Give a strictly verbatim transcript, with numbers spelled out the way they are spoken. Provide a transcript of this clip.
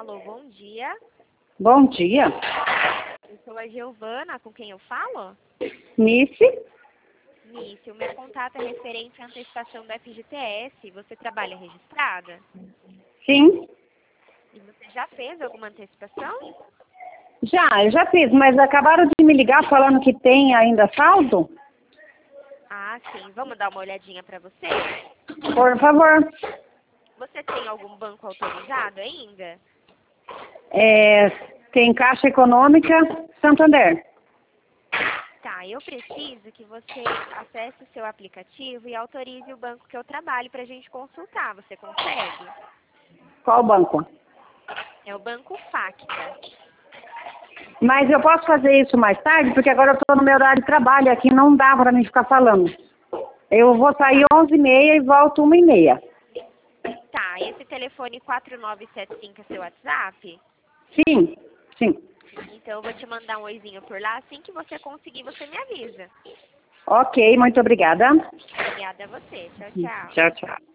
Alô, bom dia. Bom dia. Eu sou a Giovana, com quem eu falo? Nice? Nice, o meu contato é referente à antecipação da F G T S. Você trabalha registrada? Sim. E você já fez alguma antecipação? Já, eu já fiz, mas acabaram de me ligar falando que tem ainda saldo? Ah, sim. Vamos dar uma olhadinha para você? Por favor. Você tem algum banco autorizado ainda? É, tem Caixa Econômica Santander. Tá, eu preciso que você acesse o seu aplicativo e autorize o banco que eu trabalho para a gente consultar. Você consegue? Qual banco? É o Banco Facta. Mas eu posso fazer isso mais tarde, porque agora eu estou no meu horário de trabalho aqui, não dá para mim ficar falando. Eu vou sair onze e meia e volto uma e meia. Tá, esse telefone quatro nove sete cinco é seu WhatsApp? Sim, sim. Então eu vou te mandar um oizinho por lá. Assim que você conseguir, você me avisa. Ok, muito obrigada. Obrigada a você. Tchau, tchau. Tchau, tchau.